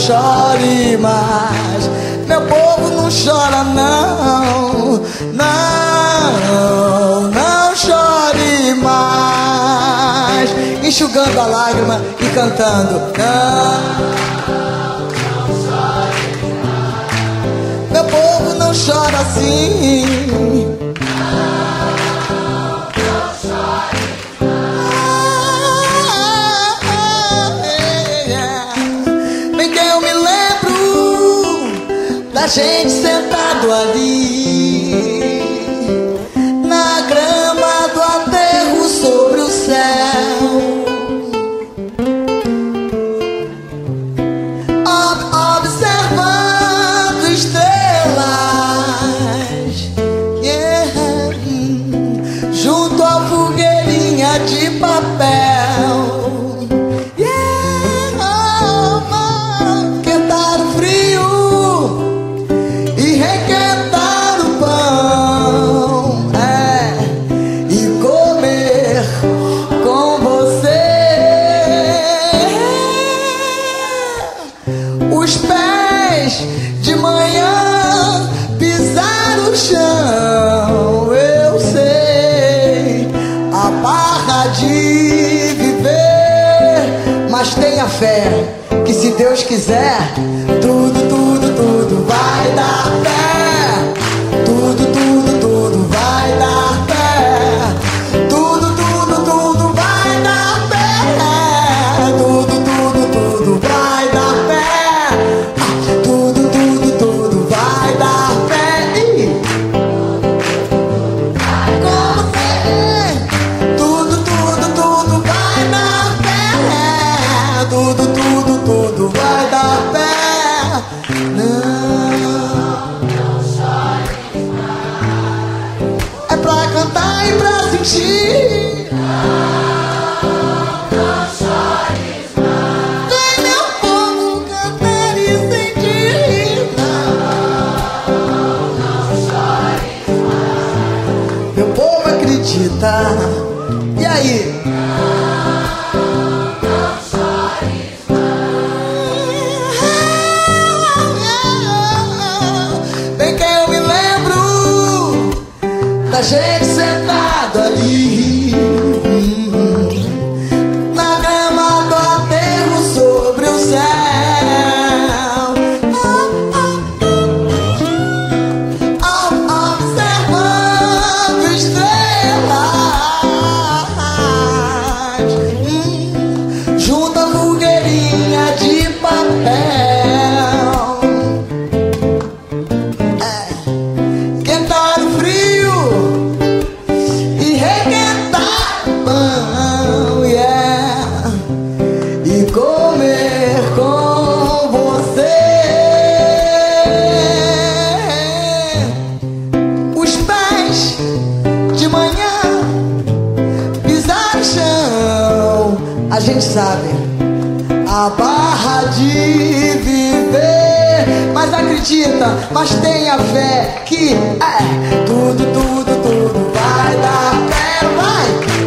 chore mais. Meu povo não chora não, não, não chore mais. Enxugando a lágrima e cantando não, não chore mais. Meu povo não chora assim. A gente sentado ali na grama do aterro sobre o céu, observando estrelas, yeah, junto à fogueirinha de papel. Os pés de manhã pisar o chão, eu sei a barra de viver, mas tenha fé que se Deus quiser, tudo, tudo, tudo vai dar pé. Tudo, tudo, tudo vai dar pé. Tudo, tudo, tudo vai dar pé. Tudo, tudo, tudo vai dar pé. Tudo, tudo, tudo vai dar pé. Com você. Tudo, tudo, tudo vai dar pé. Tudo, tudo, tudo vai dar pé. Não chore mais. É pra cantar e pra sentir. Não chores mais. Vem meu povo cantar e sentir. Não chores mais. Meu povo acredita. E aí? Não chores mais. Bem que eu me lembro da gente sentado ali na grama do aterro sobre o céu, observando estrelas, junto à fogueirinha de papel. Quentar o frio e requentar o pão, yeah, e comer com você. Os pés de manhã pisar o chão, a gente sabe a barra de viver, mas acredita, mas tenha fé que tudo, tudo, tudo vai dar pé, vai.